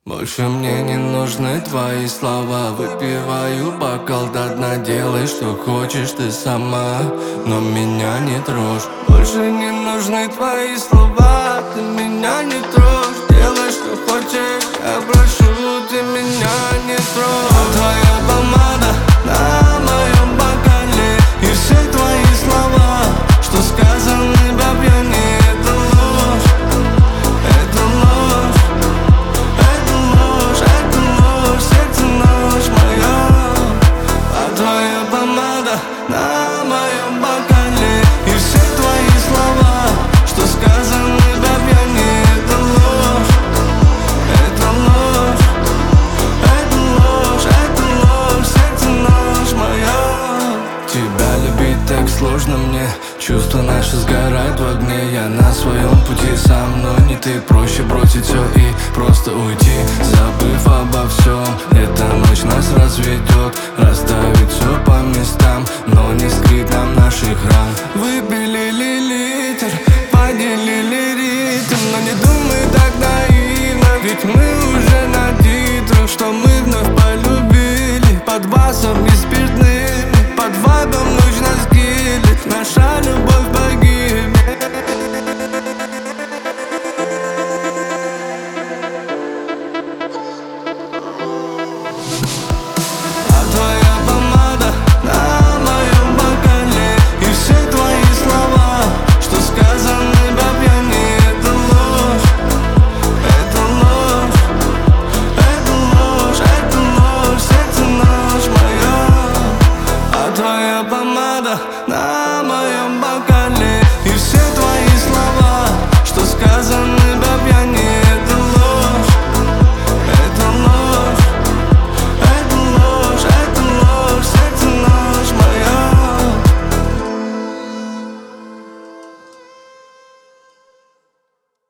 Больше мне не нужны твои слова. Выпиваю бокал до дна. Делай, что хочешь ты сама, но меня не трожь. Больше не нужны твои слова. Ты меня не трожь. Делай, что хочешь, я прошу, ты меня не трожь. А твоя помада на моем бокале, и все твои слова, что сказаны по пьяни, это ложь. Это ложь. Это ложь, это ложь, сердце ночь моя. А твоя помада на моем бокале, и все твои слова, что сказаны по пьяни, это ложь. Это ложь. Это ложь, это ложь, сердце ночь моя. Тебя любить так сложно мне. Чувства наши сгорают в огне. Я на своем пути, со мной не ты. Проще бросить все и просто уйти, забыв обо всем. Эта ночь нас разведет, расставит все по местам, но не скрыть нам наших ран. Выпили литр, поделили ритм, но не думай так наивно, ведь мы